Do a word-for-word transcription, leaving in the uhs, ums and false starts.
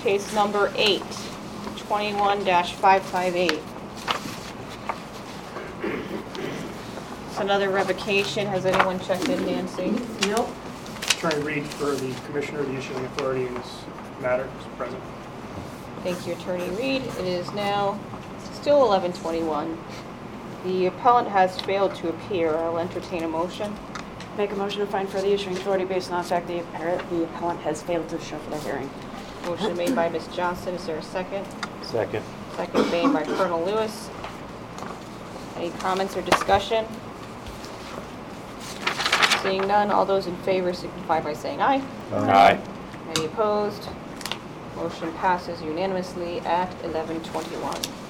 case number eight, twenty-one dash five five eight. It's another revocation. Has anyone checked in, Nancy? Nope. Attorney Reed for the Commissioner of the Issuing Authority in this matter is present. Thank you, Attorney Reed. It is now still eleven twenty-one. The appellant has failed to appear. I'll entertain a motion. Make a motion to find for the issuing authority based on the fact the appellant, the appellant has failed to show for the hearing. Motion made by Miz Johnson. Is there a second? Second. Second made by Colonel Lewis. Any comments or discussion? Seeing none, all those in favor signify by saying aye. Aye. Any opposed? Motion passes unanimously at eleven twenty-one.